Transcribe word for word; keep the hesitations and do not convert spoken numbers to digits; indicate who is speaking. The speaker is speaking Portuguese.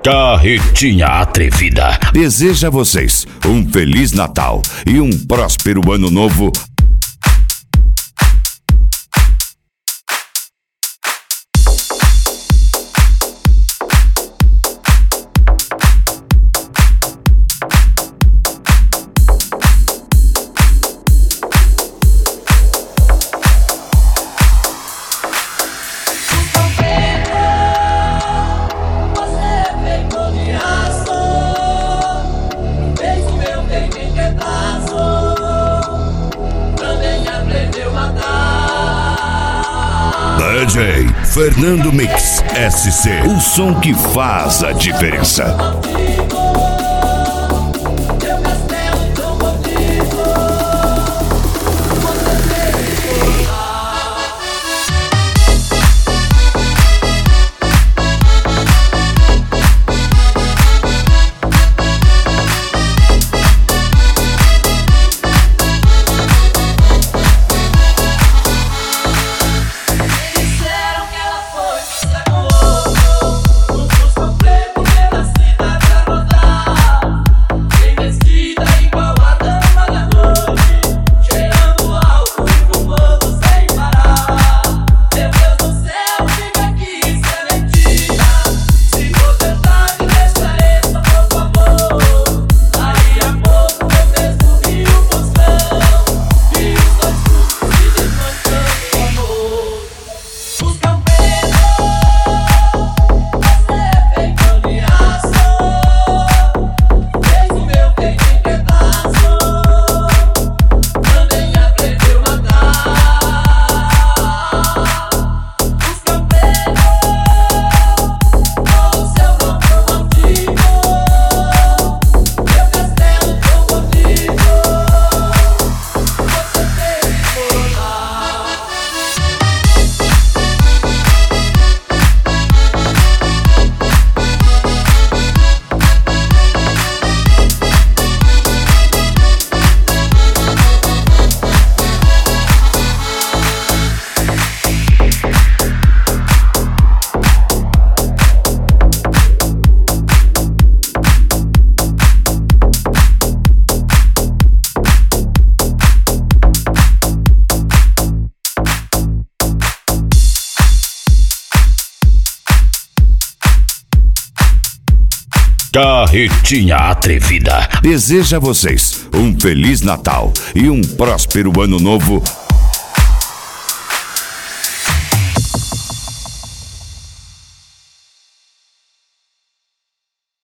Speaker 1: Carretinha Atrevida
Speaker 2: deseja a vocês um Feliz Natal e um próspero Ano Novo. D J Fernando Mix S C, o som que faz a diferença.
Speaker 1: Carretinha Atrevida
Speaker 2: deseja a vocês um Feliz Natal e um próspero Ano Novo.